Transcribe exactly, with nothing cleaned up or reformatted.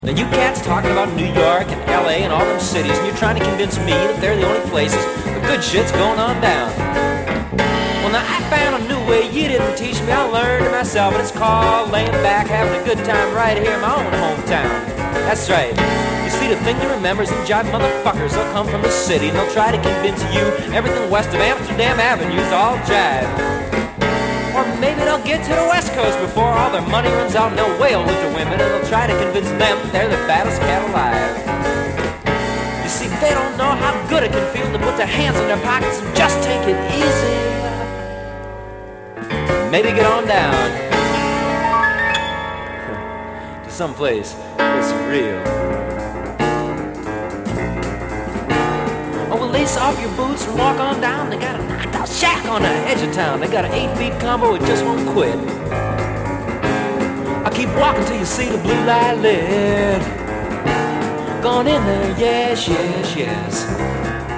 Now you cats talking about New York and L A and all them cities, and you're trying to convince me that they're the only places the good shit's going on down. Well, now I found a new way you didn't teach me. I learned it myself, and it's called laying back, having a good time right here in my own hometown. That's right. You see, the thing to remember is them jive motherfuckers, they'll come from the city and they'll try to convince you everything west of Amsterdam Avenue's all jive. Or maybe they'll get to the West Coast before all their money runs out and they'll wail with the women, and they'll try to convince them they're the fattest cat alive. You see, they don't know how good it can feel to put their hands in their pockets and just take it easy. Maybe get on down to someplace that's real. Oh, well, lace off your boots and walk on down. They got a knocked out shack on the edge of town. They got an eight-beat combo, it just won't quit. I keep walking till you see the blue light lit. Gone in there, yes, yes, yes.